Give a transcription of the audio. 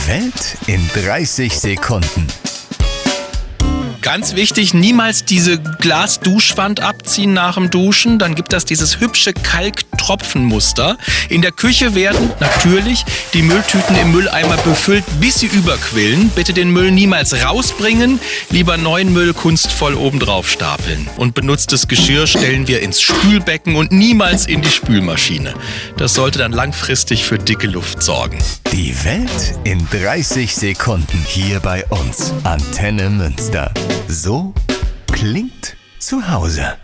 Die Welt in 30 Sekunden. Ganz wichtig, niemals diese Glasduschwand abziehen nach dem Duschen. Dann gibt das dieses hübsche Kalktropfenmuster. In der Küche werden natürlich die Mülltüten im Mülleimer befüllt, bis sie überquillen. Bitte den Müll niemals rausbringen, lieber neuen Müll kunstvoll obendrauf stapeln. Und benutztes Geschirr stellen wir ins Spülbecken und niemals in die Spülmaschine. Das sollte dann langfristig für dicke Luft sorgen. Die Welt in 30 Sekunden hier bei uns. Antenne Münster. So klingt zu Hause.